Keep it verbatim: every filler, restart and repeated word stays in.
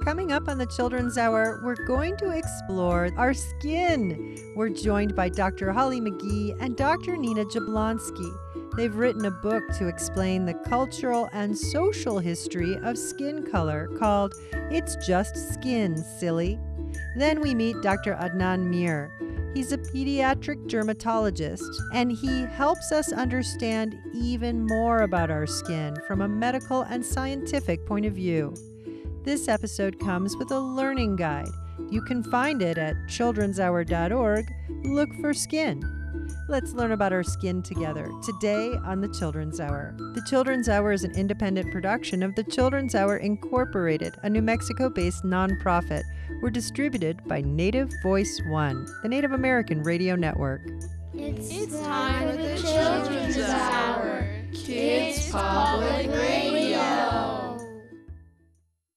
Coming up on the Children's Hour, we're going to explore our skin. We're joined by Doctor Holly McGee and Doctor Nina Jablonski. They've written a book to explain the cultural and social history of skin color called It's Just Skin, Silly. Then we meet Doctor Adnan Mir. He's a pediatric dermatologist, and he helps us understand even more about our skin from a medical and scientific point of view. This episode comes with a learning guide. You can find it at children's hour dot org. Look for skin. Let's learn about our skin together today on the Children's Hour. The Children's Hour is an independent production of the Children's Hour Incorporated, a New Mexico-based nonprofit. We're distributed by Native Voice One, the Native American radio network. It's, it's time for the Children's Hour, Kids Public Radio.